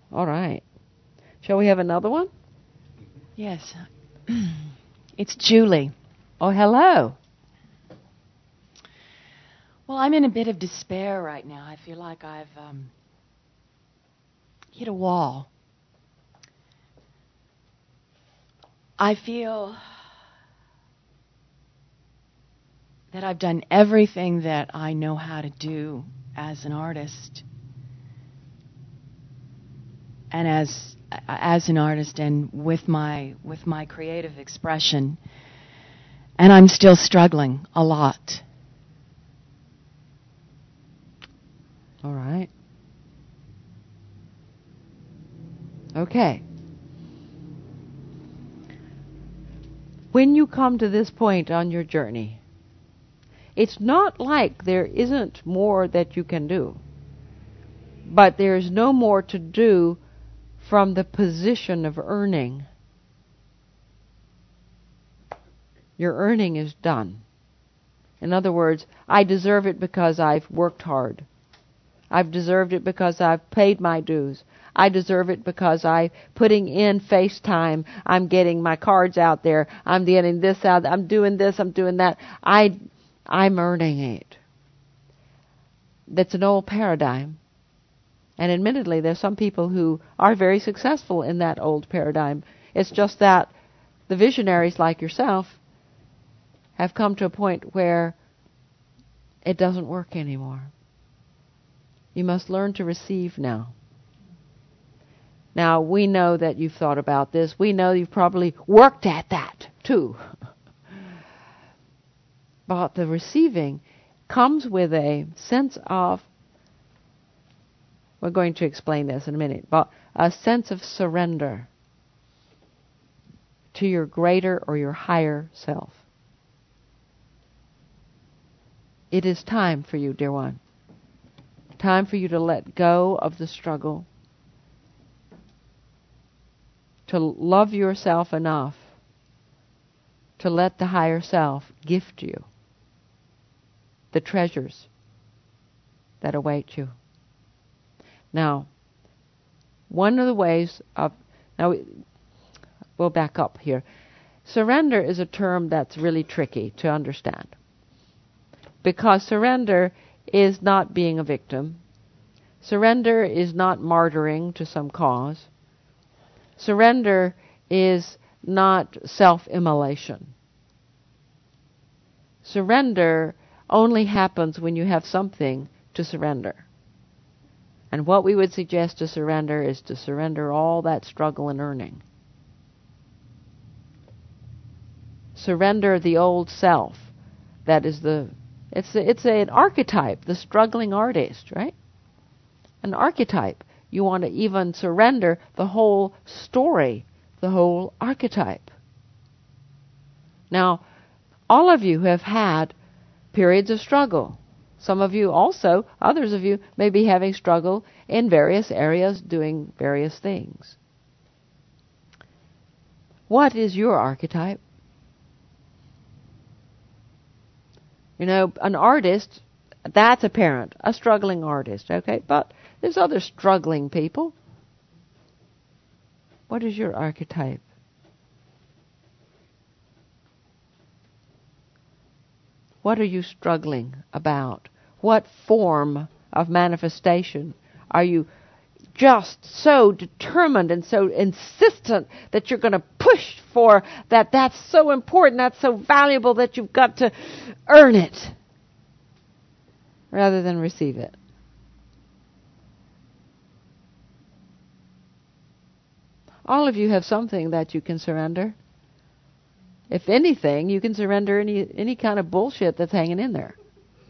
All right. Shall we have another one? Yes. It's Julie. Oh, hello. Well, I'm in a bit of despair right now. I feel like I've hit a wall. I feel that I've done everything that I know how to do as an artist. And as an artist and with my creative expression. And I'm still struggling a lot. All right. Okay. When you come to this point on your journey, it's not like there isn't more that you can do. But there's no more to do from the position of earning. Your earning is done. In other words, I deserve it because I've worked hard. I've deserved it because I've paid my dues. I deserve it because I'm putting in FaceTime. I'm getting my cards out there. I'm getting this out. I'm doing this. I'm doing that. I'm earning it. That's an old paradigm. And admittedly, there's some people who are very successful in that old paradigm. It's just that the visionaries like yourself have come to a point where it doesn't work anymore. You must learn to receive now. Now, we know that you've thought about this. We know you've probably worked at that, too. But the receiving comes with a sense of, we're going to explain this in a minute, but a sense of surrender to your greater or your higher self. It is time for you, dear one. Time for you to let go of the struggle, to love yourself enough to let the higher self gift you the treasures that await you. Now, one of the ways of... Now, we'll back up here. Surrender is a term that's really tricky to understand. Because surrender is not being a victim. Surrender is not martyring to some cause. Surrender is not self-immolation. Surrender only happens when you have something to surrender. And what we would suggest to surrender is to surrender all that struggle and earning. Surrender the old self. That is it's an archetype, the struggling artist, right? An archetype. You want to even surrender the whole story, the whole archetype. Now, all of you have had periods of struggle. Some of you also, others of you, may be having struggle in various areas, doing various things. What is your archetype? You know, an artist, that's apparent, a struggling artist, okay? But there's other struggling people. What is your archetype? What are you struggling about? What form of manifestation are you just so determined and so insistent that you're going to push for, that's so important, that's so valuable that you've got to earn it rather than receive it? All of you have something that you can surrender. If anything, you can surrender any kind of bullshit that's hanging in there.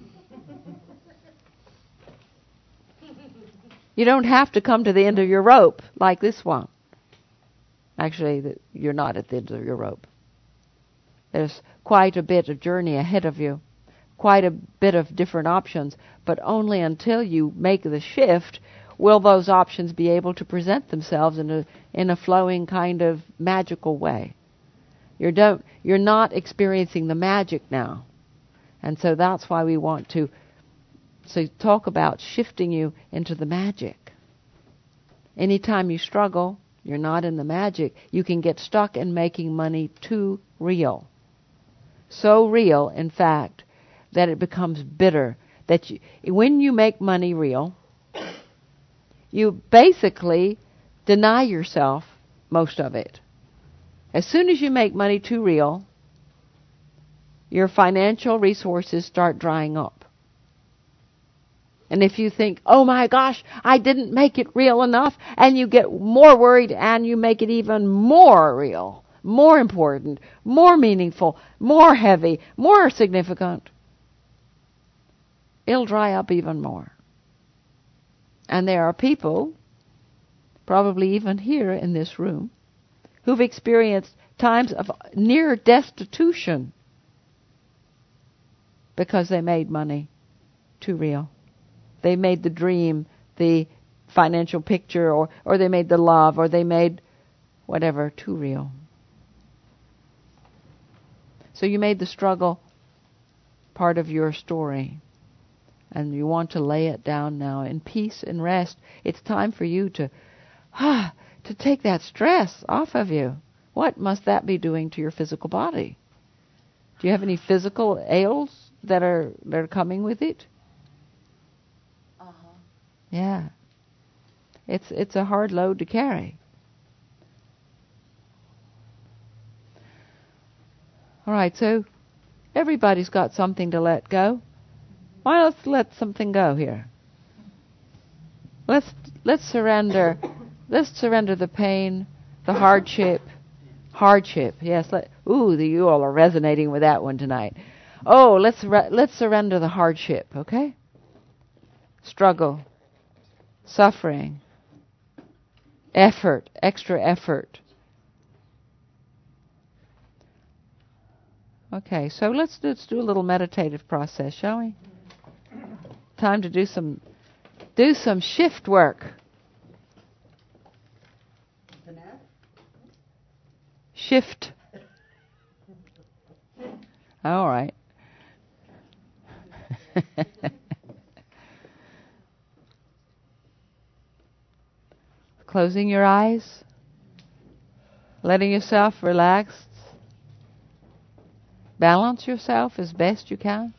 You don't have to come to the end of your rope like this one. Actually, you're not at the end of your rope. There's quite a bit of journey ahead of you, quite a bit of different options, but only until you make the shift will those options be able to present themselves in a flowing kind of magical way. You're not experiencing the magic now. And so that's why we want to talk about shifting you into the magic. Anytime you struggle, you're not in the magic. You can get stuck in making money too real. So real, in fact, that it becomes bitter. That when you make money real, you basically deny yourself most of it. As soon as you make money too real, your financial resources start drying up. And if you think, oh my gosh, I didn't make it real enough, and you get more worried and you make it even more real, more important, more meaningful, more heavy, more significant, it'll dry up even more. And there are people, probably even here in this room, who've experienced times of near destitution because they made money too real. They made the dream, the financial picture, or they made the love, or they made whatever too real. So you made the struggle part of your story. And you want to lay it down now in peace and rest. It's time for you to take that stress off of you. What must that be doing to your physical body? Do you have any physical ails that are coming with it? Yeah. It's a hard load to carry. All right, so everybody's got something to let go. Why let's let something go here? Let's surrender. Let's surrender the pain, the hardship. Yes. You all are resonating with that one tonight. Oh, let's surrender the hardship. Okay. Struggle, suffering, effort, extra effort. Okay, so let's do a little meditative process, shall we? Time to do some shift work. Shift. All right. Closing your eyes, letting yourself relax. Balance yourself as best you can.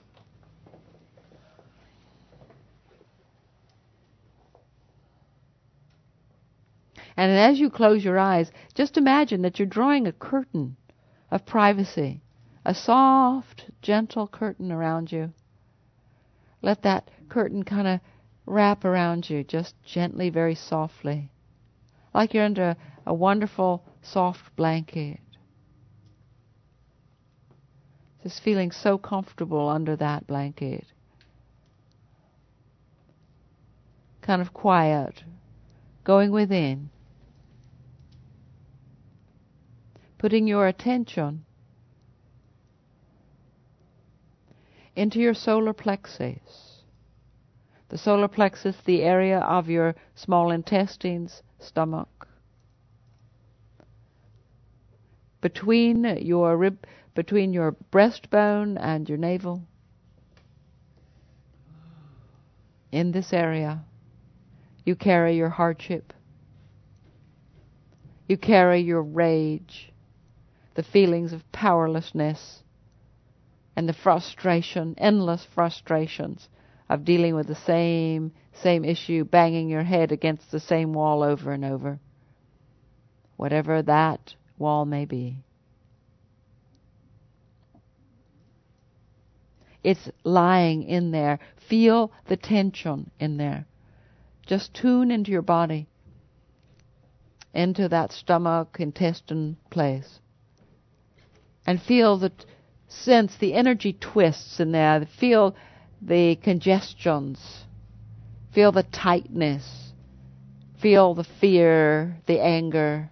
And as you close your eyes, just imagine that you're drawing a curtain of privacy, a soft, gentle curtain around you. Let that curtain kind of wrap around you, just gently, very softly, like you're under a wonderful, soft blanket. Just feeling so comfortable under that blanket. Kind of quiet, going within. Putting your attention into your solar plexus. The solar plexus, the area of your small intestines, stomach. Between your breastbone and your navel. In this area, you carry your hardship. You carry your rage, the feelings of powerlessness, and the frustration, endless frustrations of dealing with the same issue, banging your head against the same wall over and over, whatever that wall may be. It's lying in there. Feel the tension in there. Just tune into your body, into that stomach, intestine place. And feel sense the energy twists in there. Feel the congestions. Feel the tightness. Feel the fear, the anger,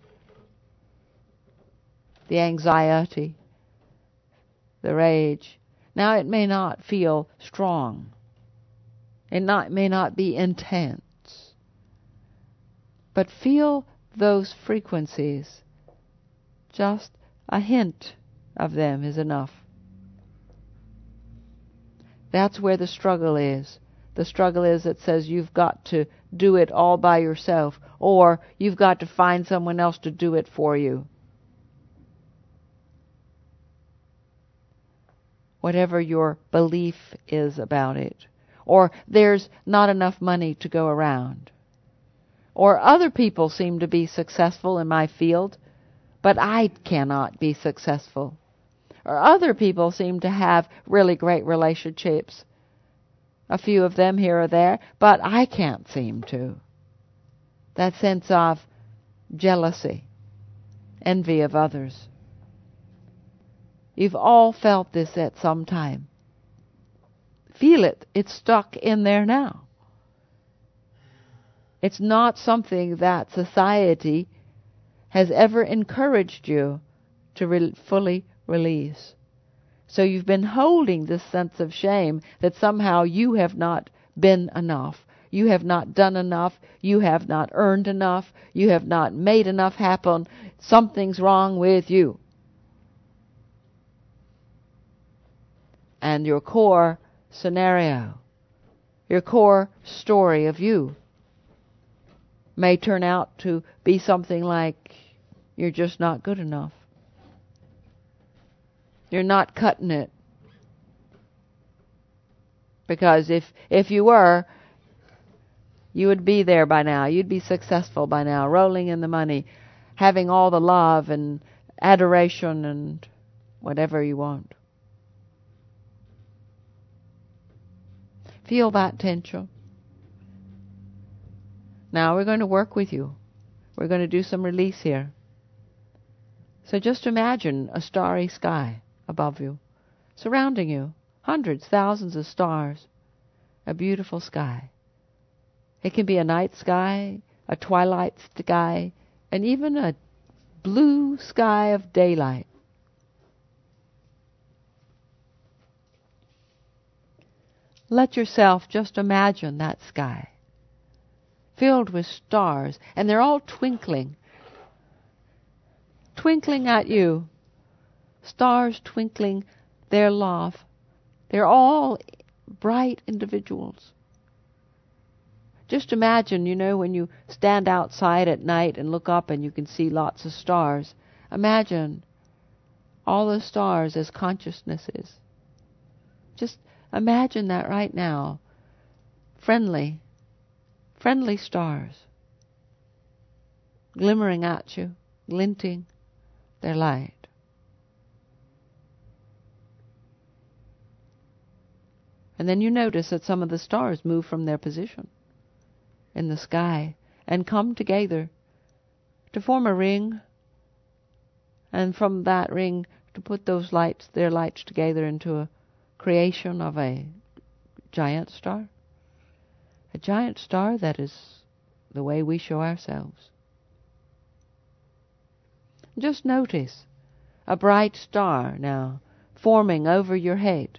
the anxiety, the rage. Now it may not feel strong. It may not be intense. But feel those frequencies. Just a hint of them is enough. That's where the struggle is. The struggle is that says you've got to do it all by yourself, or you've got to find someone else to do it for you. Whatever your belief is about it. Or there's not enough money to go around. Or other people seem to be successful in my field, but I cannot be successful. Or other people seem to have really great relationships, a few of them here or there, but I can't seem to. That sense of jealousy, envy of others. You've all felt this at some time. Feel it. It's stuck in there now. It's not something that society has ever encouraged you to fully release. So you've been holding this sense of shame that somehow you have not been enough. You have not done enough. You have not earned enough. You have not made enough happen. Something's wrong with you. And your core scenario, your core story of you may turn out to be something like, you're just not good enough. You're not cutting it. Because if you were, you would be there by now. You'd be successful by now, rolling in the money, having all the love and adoration and whatever you want. Feel that tension. Now we're going to work with you. We're going to do some release here. So just imagine a starry sky above you, surrounding you, hundreds, thousands of stars, a beautiful sky. It can be a night sky, a twilight sky, and even a blue sky of daylight. Let yourself just imagine that sky, filled with stars, and they're all twinkling at you. Stars twinkling their love. They're all bright individuals. Just imagine, when you stand outside at night and look up and you can see lots of stars. Imagine all the stars as consciousnesses. Just imagine that right now. Friendly stars. Glimmering at you, glinting their light. And then you notice that some of the stars move from their position in the sky and come together to form a ring, and from that ring to put their lights together into a creation of a giant star. A giant star that is the way we show ourselves. Just notice a bright star now forming over your head.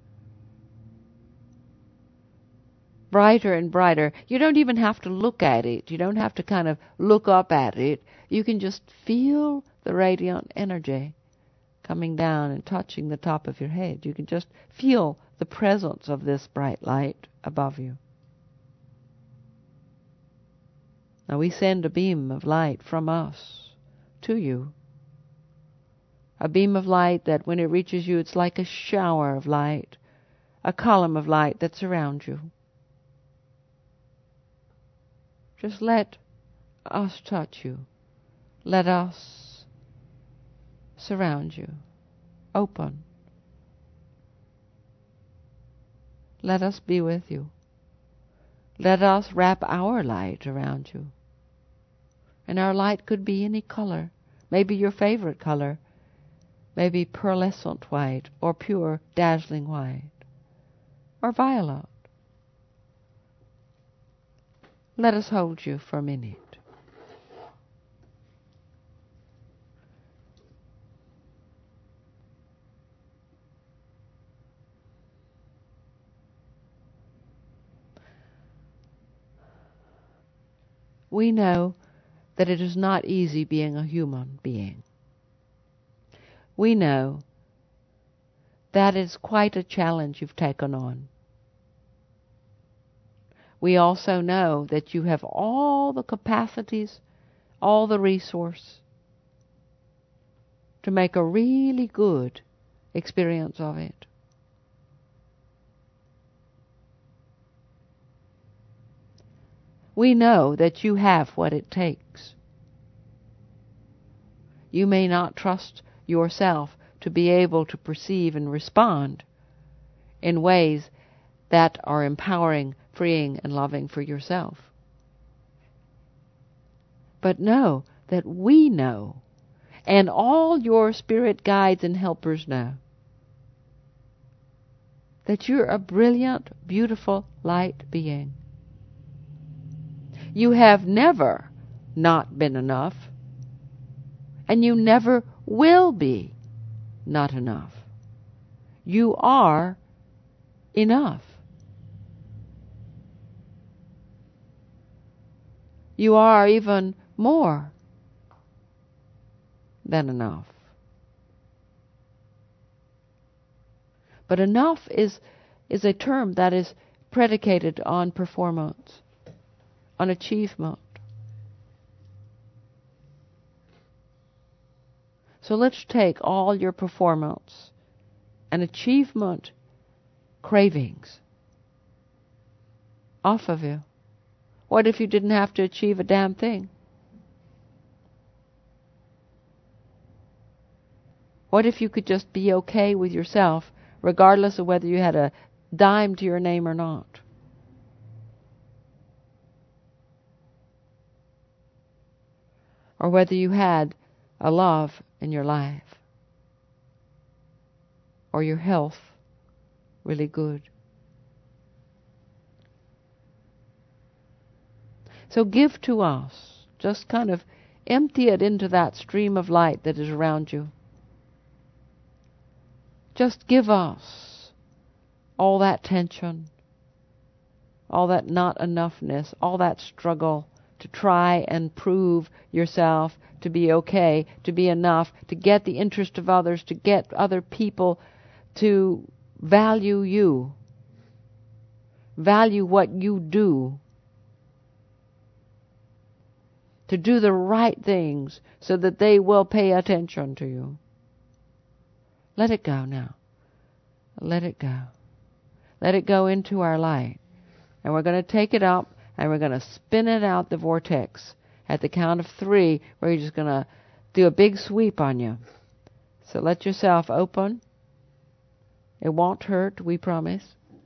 Brighter and brighter. You don't even have to look at it. You don't have to kind of look up at it. You can just feel the radiant energy coming down and touching the top of your head. You can just feel the presence of this bright light above you. Now we send a beam of light from us to you. A beam of light that when it reaches you, it's like a shower of light, a column of light that surrounds you. Just let us touch you. Let us surround you. Open. Let us be with you. Let us wrap our light around you. And our light could be any color. Maybe your favorite color. Maybe pearlescent white, or pure dazzling white, or violet. Let us hold you for a minute. We know that it is not easy being a human being. We know that is quite a challenge you've taken on. we also know that you have all the capacities, all the resource to make a really good experience of it. We know that you have what it takes. You may not trust yourself to be able to perceive and respond in ways that are empowering, freeing, and loving for yourself. But know that we know, and all your spirit guides and helpers know, that you're a brilliant, beautiful light being. You have never not been enough, and you never will be not enough. You are enough. You are even more than enough. But enough is a term that is predicated on performance, on achievement. So let's take all your performance and achievement cravings off of you. What if you didn't have to achieve a damn thing? What if you could just be okay with yourself, regardless of whether you had a dime to your name or not? Or whether you had a love in your life, or your health really good. So give to us. Just kind of empty it into that stream of light that is around you. Just give us all that tension, all that not enoughness, all that struggle to try and prove yourself to be okay, to be enough, to get the interest of others, to get other people to value you, value what you do, to do the right things so that they will pay attention to you. Let it go now. Let it go. Let it go into our light. And we're going to take it up and we're going to spin it out the vortex. At the count of 3, we're just going to do a big sweep on you. So let yourself open. It won't hurt, we promise.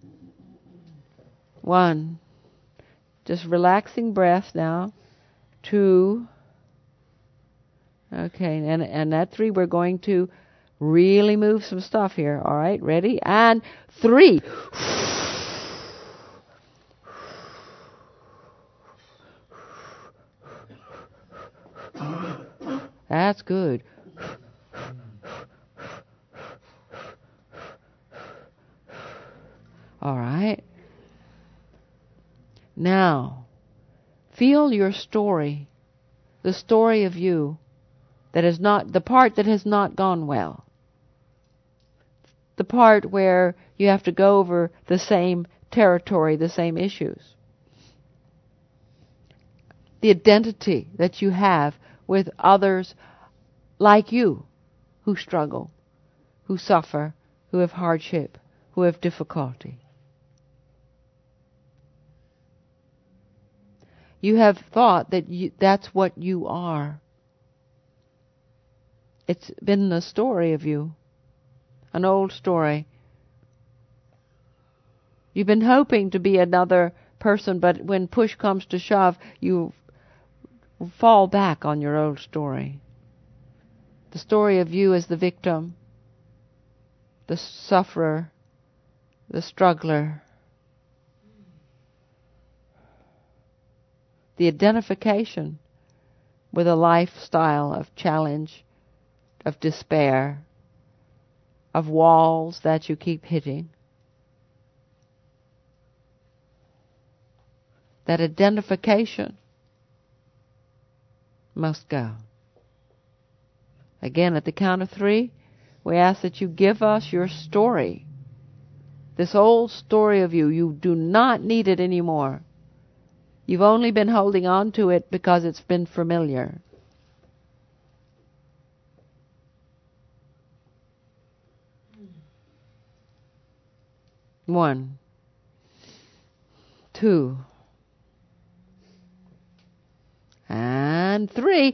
1. Just relaxing breath now. 2. Okay, and at 3 we're going to really move some stuff here. All right, ready? And 3. That's good. All right. Now, feel your story, the story of you that is not, the part that has not gone well. The part where you have to go over the same territory, the same issues. The identity that you have with others like you who struggle, who suffer, who have hardship, who have difficulty. You have thought that that's what you are. It's been a story of you, an old story. You've been hoping to be another person, but when push comes to shove, you fall back on your old story. The story of you as the victim, the sufferer, the struggler. The identification with a lifestyle of challenge, of despair, of walls that you keep hitting. That identification must go. Again, at the count of 3, we ask that you give us your story. This old story of you. You do not need it anymore. You've only been holding on to it because it's been familiar. One, two, and three.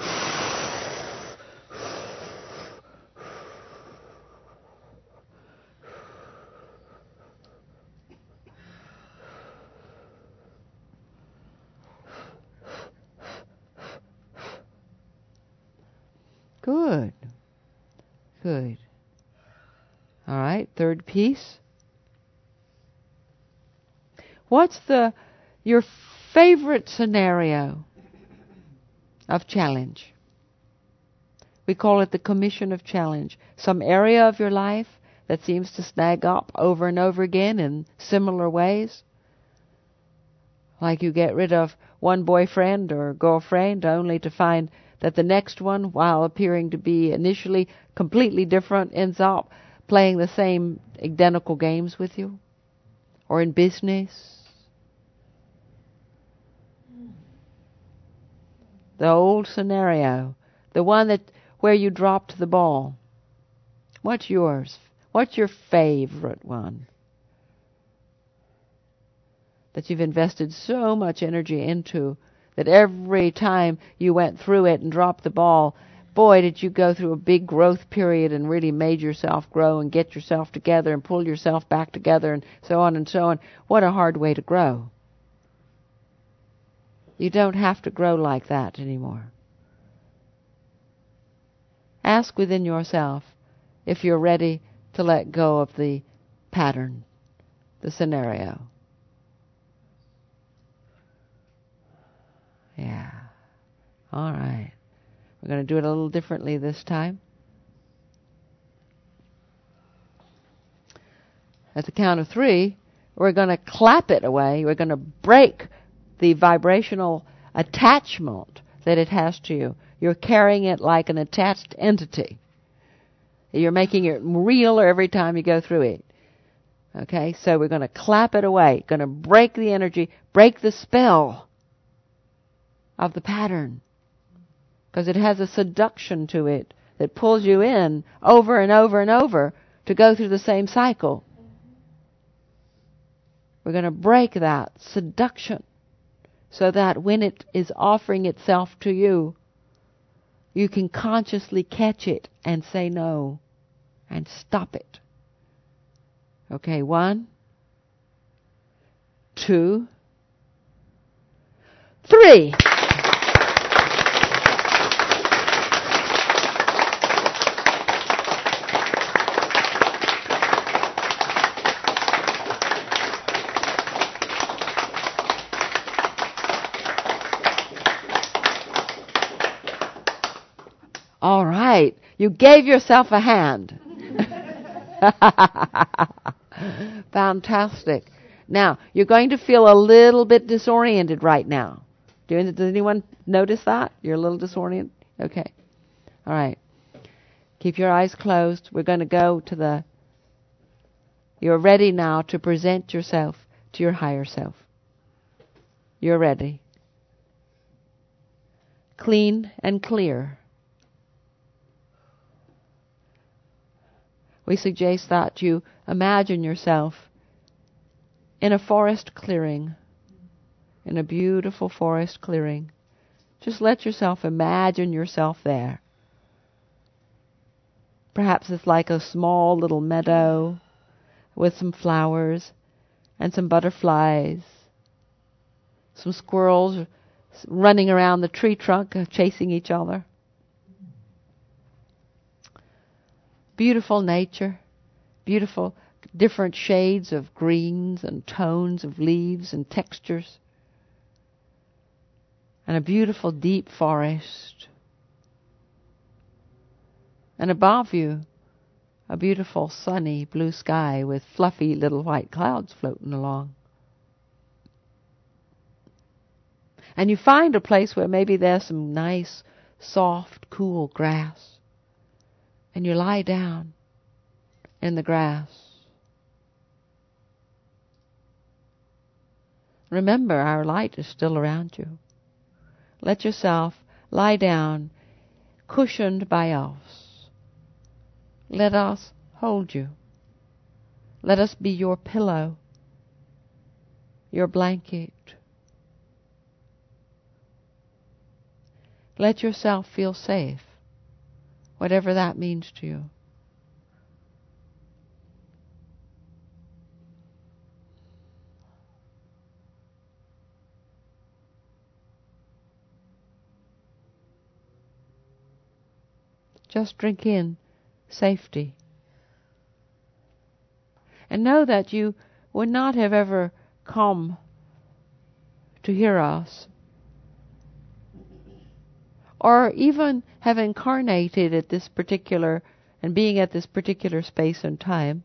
Good. Good. All right, third piece. What's your favorite scenario of challenge? We call it the commission of challenge. Some area of your life that seems to snag up over and over again in similar ways. Like you get rid of one boyfriend or girlfriend only to find that the next one, while appearing to be initially completely different, ends up playing the same identical games with you. Or in business. The old scenario. The one where you dropped the ball. What's yours? What's your favorite one? That you've invested so much energy into that every time you went through it and dropped the ball, boy, did you go through a big growth period and really made yourself grow and get yourself together and pull yourself back together and so on and so on. What a hard way to grow. You don't have to grow like that anymore. Ask within yourself if you're ready to let go of the pattern, the scenario. Yeah. All right. We're going to do it a little differently this time. At the count of 3, we're going to clap it away. We're going to break the vibrational attachment that it has to you. You're carrying it like an attached entity. You're making it realer every time you go through it. Okay, so we're going to clap it away. Going to break the energy, break the spell of the pattern. Because it has a seduction to it that pulls you in over and over and over to go through the same cycle. We're going to break that seduction so that when it is offering itself to you, you can consciously catch it and say no and stop it. Okay, 1, 2, 3. All right, you gave yourself a hand. Fantastic. Now, you're going to feel a little bit disoriented right now. Does anyone notice that? You're a little disoriented? Okay. All right. Keep your eyes closed. We're going to go to you're ready now to present yourself to your higher self. You're ready. Clean and clear. We suggest that you imagine yourself in a forest clearing, in a beautiful forest clearing. Just let yourself imagine yourself there. Perhaps it's like a small little meadow with some flowers and some butterflies, some squirrels running around the tree trunk chasing each other. Beautiful nature, beautiful different shades of greens and tones of leaves and textures, and a beautiful deep forest. And above you, a beautiful sunny blue sky with fluffy little white clouds floating along. And you find a place where maybe there's some nice, soft, cool grass. And you lie down in the grass. Remember, our light is still around you. Let yourself lie down, cushioned by us. Let us hold you. Let us be your pillow, your blanket. Let yourself feel safe, whatever that means to you. Just drink in safety. And know that you would not have ever come to hear us, or even have incarnated at this particular, and being at this particular space and time,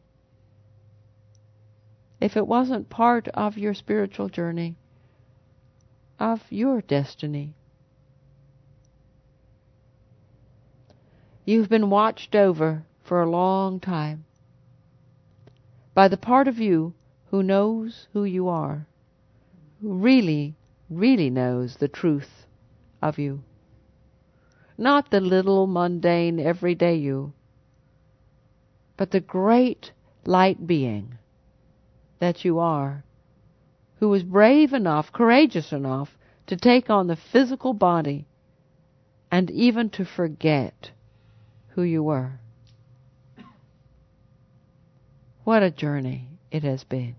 if it wasn't part of your spiritual journey, of your destiny. You've been watched over for a long time by the part of you who knows who you are, who really, really knows the truth of you. Not the little, mundane, everyday you, but the great light being that you are, who was brave enough, courageous enough to take on the physical body and even to forget who you were. What a journey it has been.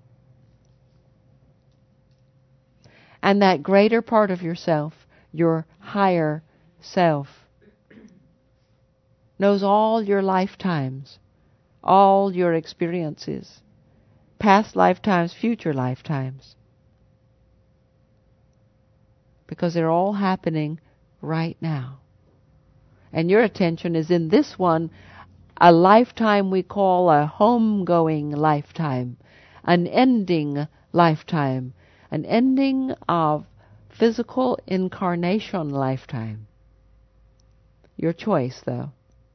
And that greater part of yourself, your higher self, knows all your lifetimes, all your experiences, past lifetimes, future lifetimes, because they're all happening right now. And your attention is in this one, a lifetime we call a homegoing lifetime, an ending lifetime, an ending of physical incarnation lifetime. Your choice, though.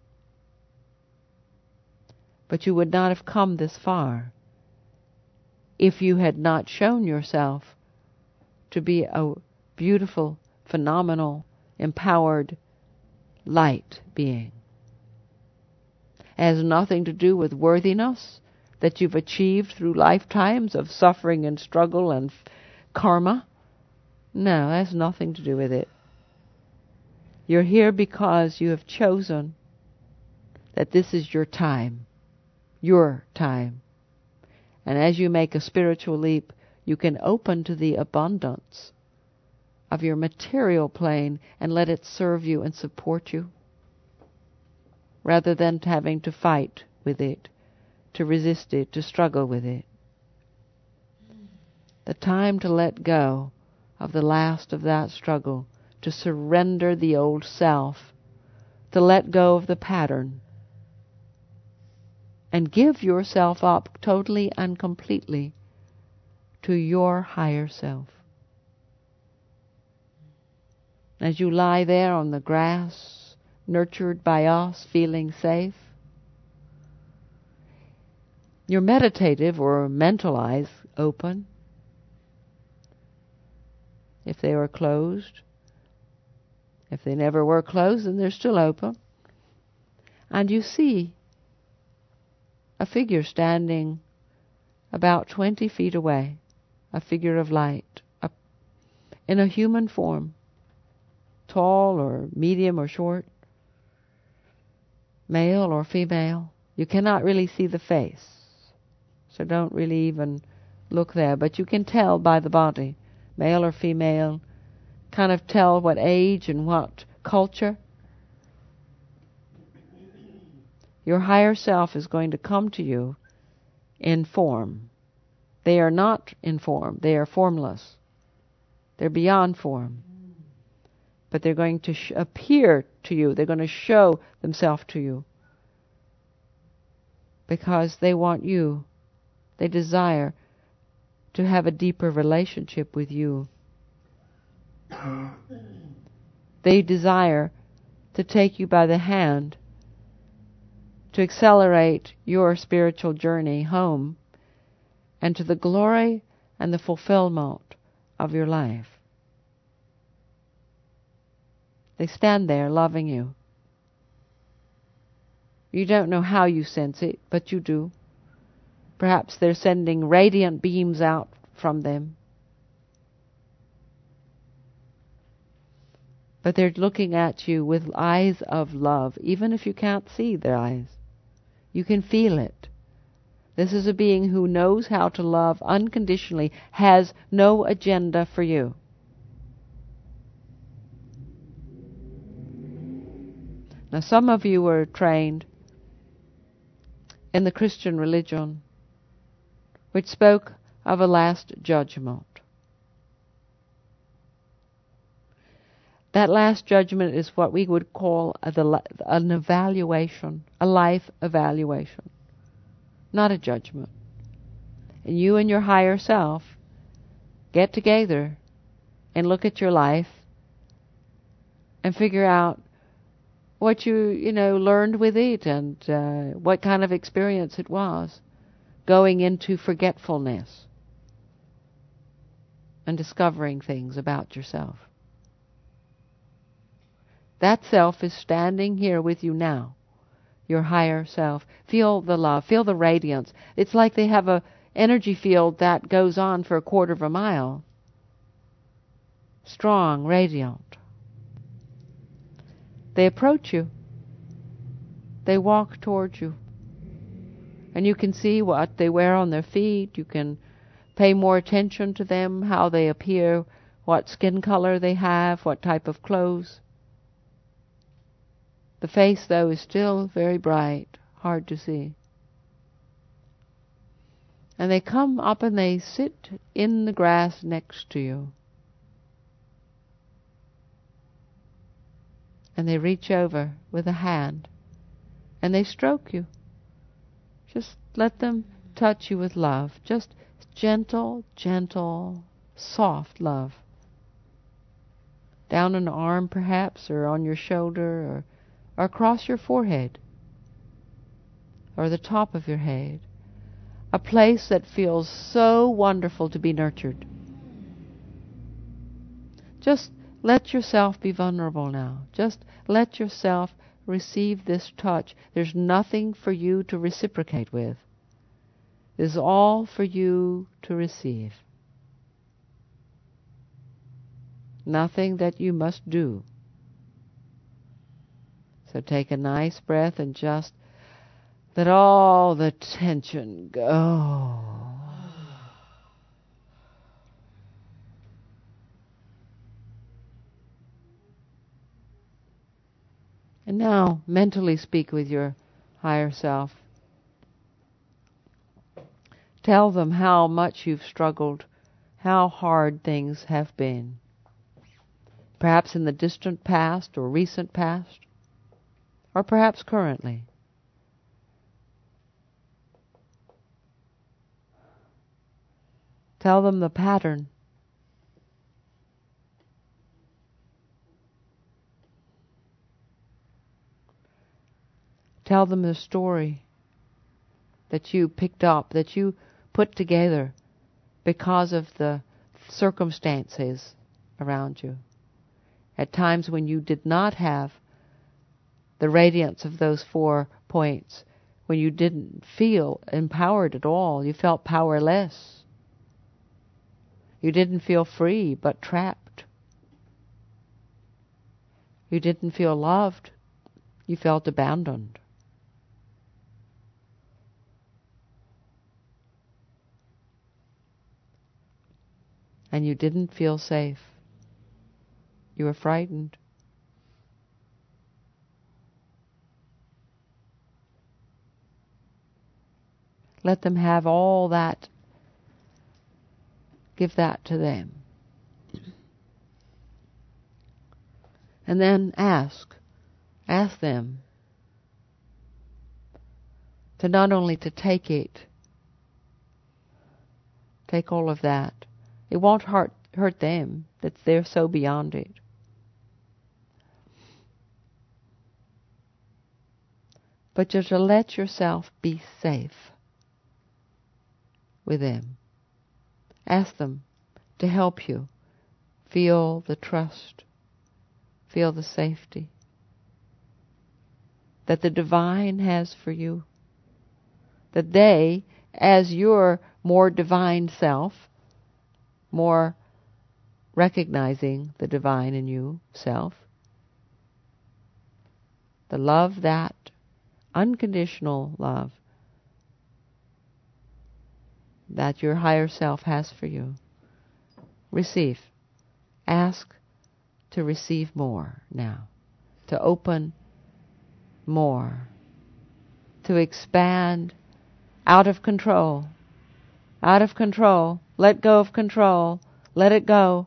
But you would not have come this far if you had not shown yourself to be a beautiful, phenomenal, empowered light being. It has nothing to do with worthiness that you've achieved through lifetimes of suffering and struggle and karma. No, it has nothing to do with it. You're here because you have chosen that this is your time. Your time. And as you make a spiritual leap, you can open to the abundance of your material plane and let it serve you and support you, rather than having to fight with it, to resist it, to struggle with it. The time to let go of the last of that struggle, to surrender the old self, to let go of the pattern, and give yourself up totally and completely to your higher self. As you lie there on the grass, nurtured by us, feeling safe, your meditative or mental eyes open. If they were closed, if they never were closed, then they're still open. And you see a figure standing about 20 feet away, a figure of light, in a human form, tall or medium or short, male or female. You cannot really see the face, so don't really even look there, but you can tell by the body, male or female, kind of tell what age and what culture. Your higher self is going to come to you in form. They are not in form. They are formless. They're beyond form. But they're going to appear to you. They're going to show themselves to you. Because they want you. They desire to have a deeper relationship with you. They desire to take you by the hand, to accelerate your spiritual journey home and to the glory and the fulfillment of your life. They stand there loving you. You don't know how you sense it, but you do. Perhaps they're sending radiant beams out from them. But they're looking at you with eyes of love, even if you can't see their eyes. You can feel it. This is a being who knows how to love unconditionally, has no agenda for you. Now, some of you were trained in the Christian religion, which spoke of a last judgment. That last judgment is what we would call an evaluation, a life evaluation, not a judgment. And you and your higher self get together and look at your life and figure out what you learned with it and what kind of experience it was, going into forgetfulness and discovering things about yourself. That self is standing here with you now, your higher self. Feel the love, feel the radiance. It's like they have a energy field that goes on for a quarter of a mile. Strong, radiant. They approach you. They walk towards you. And you can see what they wear on their feet. You can pay more attention to them, how they appear, what skin color they have, what type of clothes. The face, though, is still very bright, hard to see. And they come up and they sit in the grass next to you. And they reach over with a hand and they stroke you. Just let them touch you with love. Just gentle, gentle, soft love. Down an arm perhaps, or on your shoulder, or across your forehead, or the top of your head. A place that feels so wonderful to be nurtured. Just let yourself be vulnerable now. Just let yourself receive this touch. There's nothing for you to reciprocate with. This is all for you to receive. Nothing that you must do. So take a nice breath and just let all the tension go. And now mentally speak with your higher self. Tell them how much you've struggled, how hard things have been. Perhaps in the distant past or recent past, or perhaps currently. Tell them the pattern. Tell them the story that you picked up, that you put together because of the circumstances around you. At times when you did not have the radiance of those 4 points, when you didn't feel empowered at all, you felt powerless. You didn't feel free, but trapped. You didn't feel loved. You felt abandoned. And you didn't feel safe. You were frightened. Let them have all that. Give that to them. And then ask them to not only to take it, take all of that. It won't hurt them, that they're so beyond it. But just to let yourself be safe with them. Ask them to help you Feel the trust. Feel the safety that the divine has for you. That they, as your more divine self, more recognizing the divine in you self, the love, that unconditional love that your higher self has for you, receive. Ask to receive more now, to open more, to expand out of control. Out of control. Let go of control. Let it go.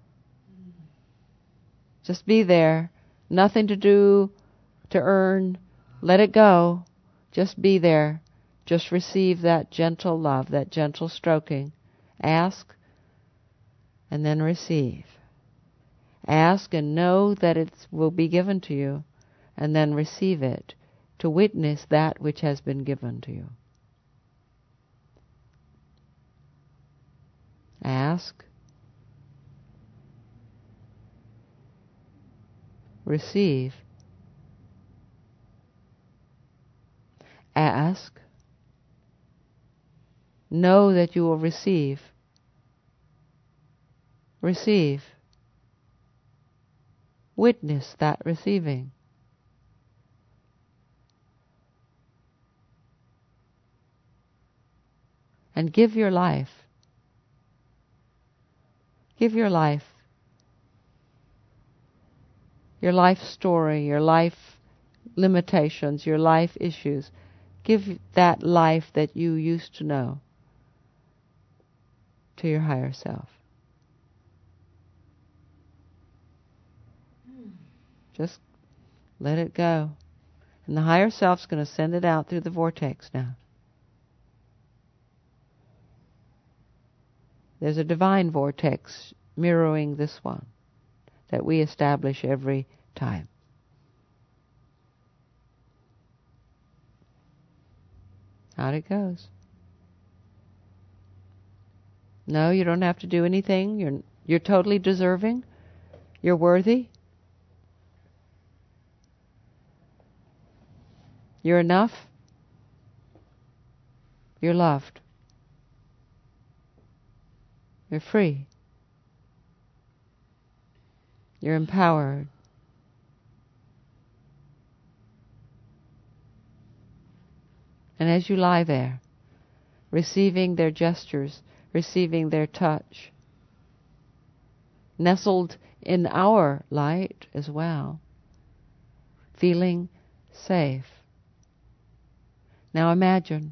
Just be there. Nothing to do, to earn. Let it go. Just be there. Just receive that gentle love, that gentle stroking. Ask and then receive. Ask and know that it will be given to you, and then receive it to witness that which has been given to you. Ask. Receive. Ask. Know that you will receive. Receive. Witness that receiving. And give your life. Give your life. Your life story, your life limitations, your life issues. Give that life that you used to know to your higher self. Just let it go. And the higher self's going to send it out through the vortex now. There's a divine vortex mirroring this one that we establish every time. Out it goes. No, you don't have to do anything. You're totally deserving. You're worthy. You're enough. You're loved. You're free. You're empowered. And as you lie there, receiving their gestures, receiving their touch, nestled in our light as well, feeling safe. Now imagine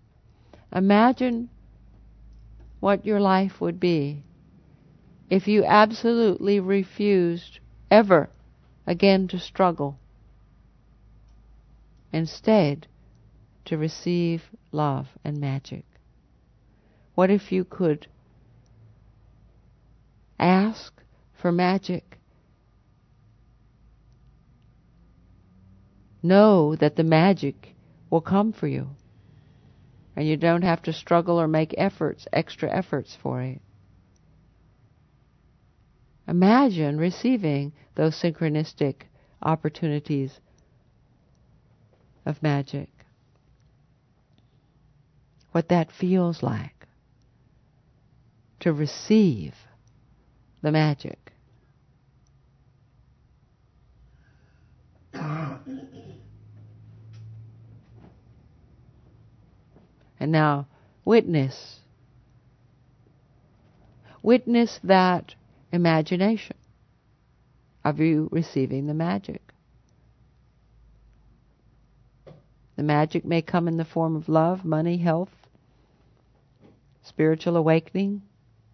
what your life would be if you absolutely refused ever again to struggle. Instead, to receive love and magic. What if you could ask for magic? Know that the magic will come for you. And you don't have to struggle or make extra efforts for it. Imagine receiving those synchronistic opportunities of magic. What that feels like to receive the magic. And now, witness that imagination of you receiving the magic. The magic may come in the form of love, money, health, spiritual awakening.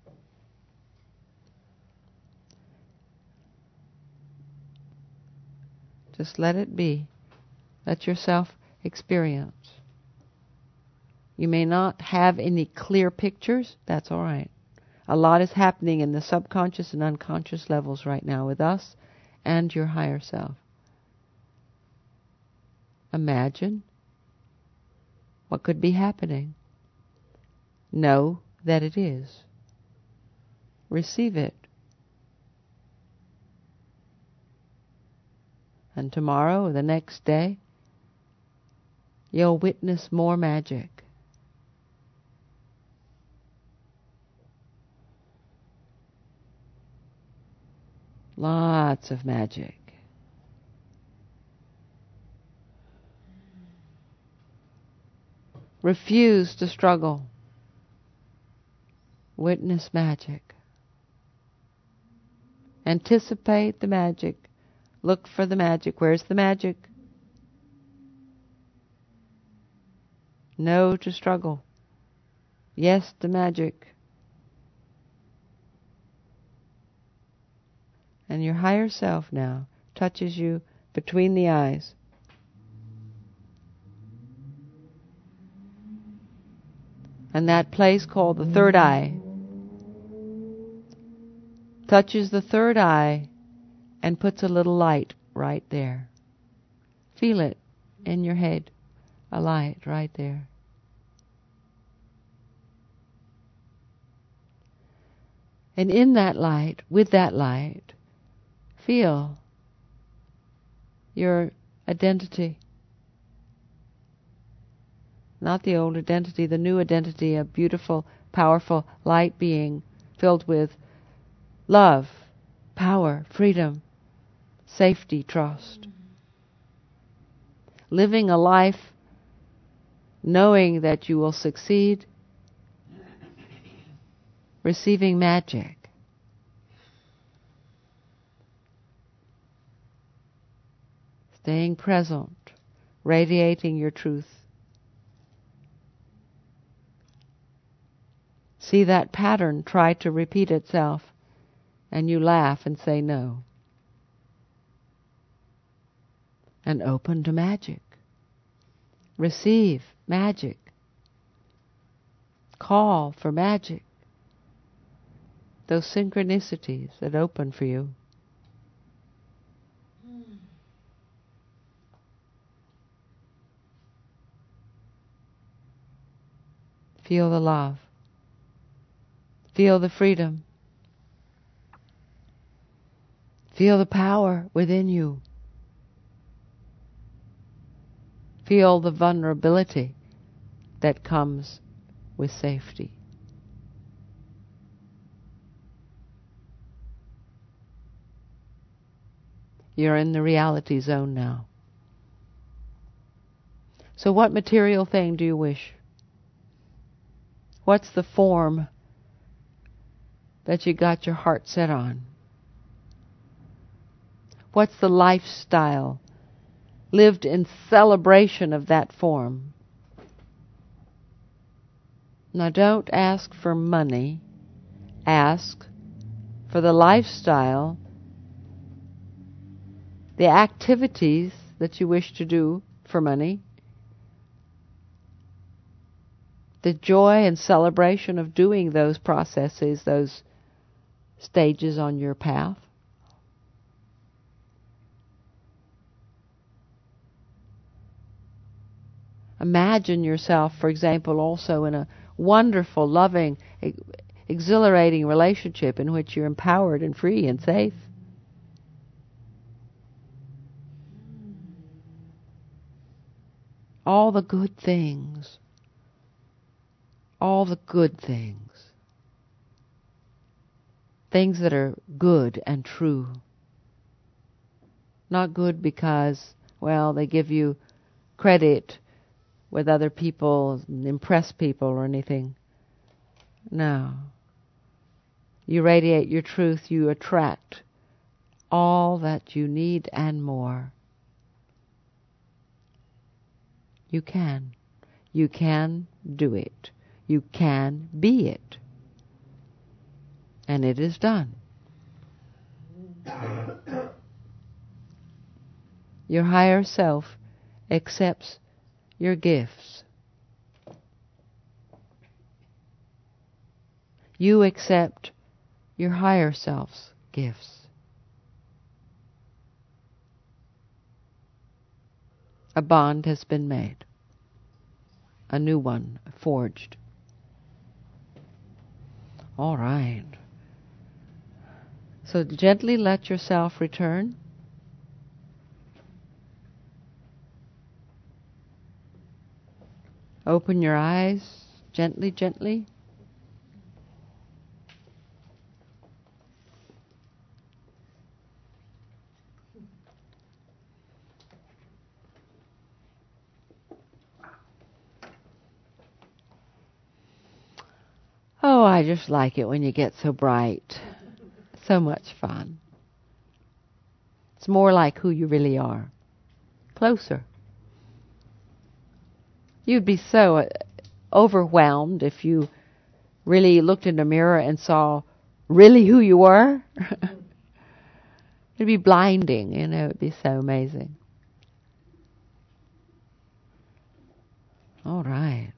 Just let it be. Let yourself experience. You may not have any clear pictures. That's all right. A lot is happening in the subconscious and unconscious levels right now with us and your higher self. Imagine what could be happening. Know that it is. Receive it. And tomorrow or the next day, you'll witness more magic. Lots of magic. Refuse to struggle. Witness magic. Anticipate the magic. Look for the magic. Where's the magic? No to struggle. Yes to magic. And your higher self now touches you between the eyes. And that place called the third eye touches the third eye and puts a little light right there. Feel it in your head, a light right there. And in that light, with that light, feel your identity. Not the old identity, the new identity, a beautiful, powerful light being filled with love, power, freedom, safety, trust. Living a life knowing that you will succeed, receiving magic. Staying present, radiating your truth. See that pattern try to repeat itself, and you laugh and say no. And open to magic. Receive magic. Call for magic. Those synchronicities that open for you. Feel the love. Feel the freedom. Feel the power within you. Feel the vulnerability that comes with safety. You're in the reality zone now. So what material thing do you wish? What's the form that you got your heart set on? What's the lifestyle lived in celebration of that form? Now don't ask for money. Ask for the lifestyle, the activities that you wish to do for money, the joy and celebration of doing those processes, those stages on your path. Imagine yourself, for example, also in a wonderful, loving, exhilarating relationship in which you're empowered and free and safe. All the good things. All the good things. Things that are good and true. Not good because, well, they give you credit with other people, impress people or anything. No. You radiate your truth, you attract all that you need and more. You can. You can do it. You can be it. And it is done. Your higher self accepts your gifts. You accept your higher self's gifts. A bond has been made. A new one forged. All right. So gently let yourself return Open your eyes gently, gently. Oh, I just like it when you get so bright. So much fun. It's more like who you really are. Closer. You'd be so overwhelmed if you really looked in the mirror and saw really who you were. It'd be blinding, it'd be so amazing. All right.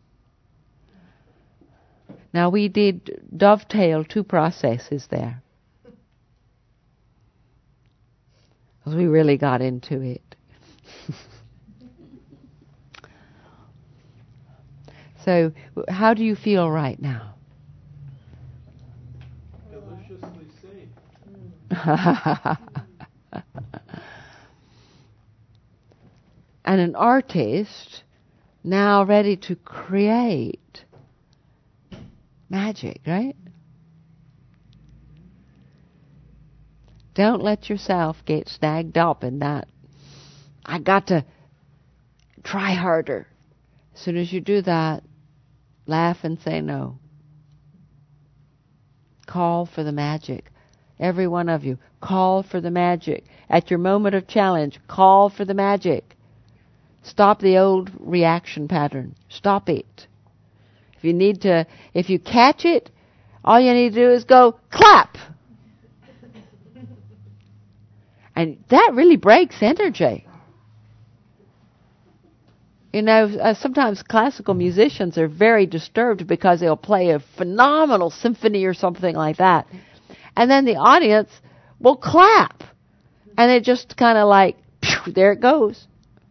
Now we did dovetail 2 processes there. Because we really got into it. So, how do you feel right now? Deliciously safe. And an artist now ready to create magic, right? Don't let yourself get snagged up in that. I got to try harder. As soon as you do that, laugh and say no. Call for the magic. Every one of you, call for the magic. At your moment of challenge, call for the magic. Stop the old reaction pattern. Stop it. If you catch it, all you need to do is go clap. And that really breaks energy. Sometimes classical musicians are very disturbed because they'll play a phenomenal symphony or something like that. And then the audience will clap. And it just kind of like, phew, there it goes.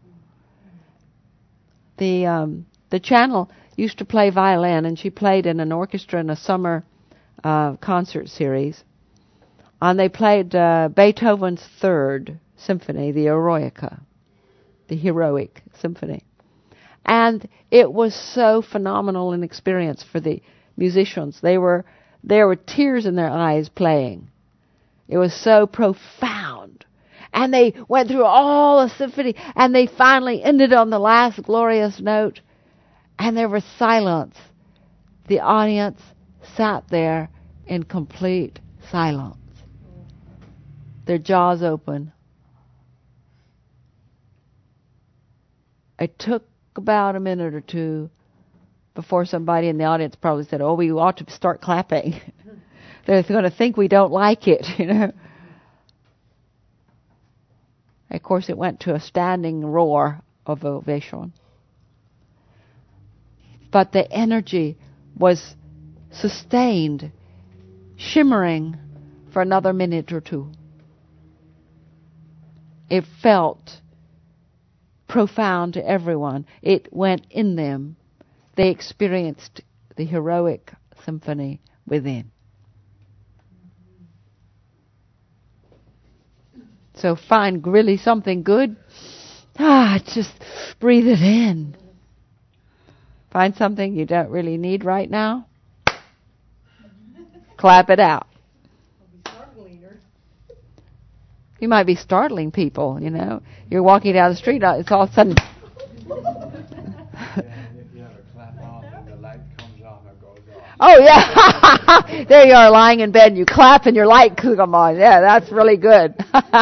The Channel used to play violin, and she played in an orchestra in a summer concert series. And they played Beethoven's Third Symphony, the Eroica, the Heroic Symphony. And it was so phenomenal an experience for the musicians. There were tears in their eyes playing. It was so profound. And they went through all the symphony, and they finally ended on the last glorious note, and there was silence. The audience sat there in complete silence. Their jaws open. It took about a minute or two before somebody in the audience probably said, "Oh, we ought to start clapping." They're going to think we don't like it, Of course, it went to a standing roar of ovation. But the energy was sustained, shimmering for another minute or two. It felt profound to everyone. It went in them. They experienced the heroic symphony within. So find really something good. Just breathe it in. Find something you don't really need right now. Clap it out. You might be startling people, You're walking down the street, it's all of a sudden. If you have a clap off and the light comes on or goes off. Oh, yeah. There you are lying in bed and you clap and your light comes on. Yeah, that's really good.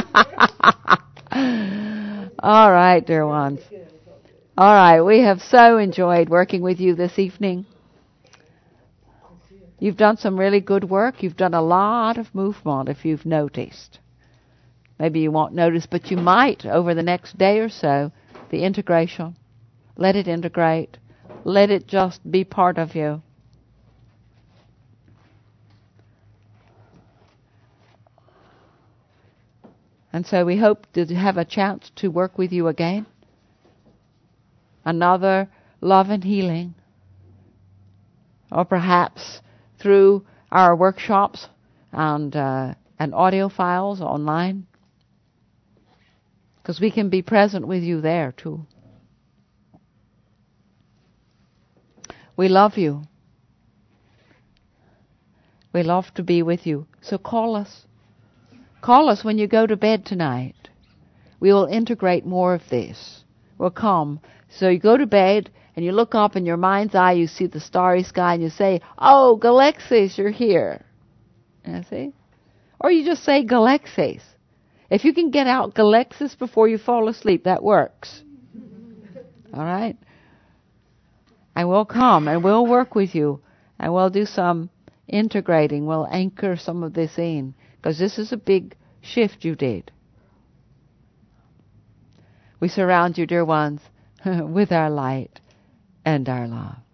All right, dear ones. All right, we have so enjoyed working with you this evening. You've done some really good work. You've done a lot of movement, if you've noticed. Maybe you won't notice, but you might over the next day or so. The integration. Let it integrate. Let it just be part of you. And so we hope to have a chance to work with you again. Another love and healing. Or perhaps through our workshops and audio files online. Because we can be present with you there too. We love you. We love to be with you. So call us. Call us when you go to bed tonight. We will integrate more of this. We'll come. So you go to bed and you look up in your mind's eye, you see the starry sky and you say, oh, Galexis, you're here. You see? Or you just say Galexis. If you can get out Galexis before you fall asleep, that works. All right? And we'll come and we'll work with you and we'll do some integrating. We'll anchor some of this in because this is a big shift you did. We surround you, dear ones, with our light and our love.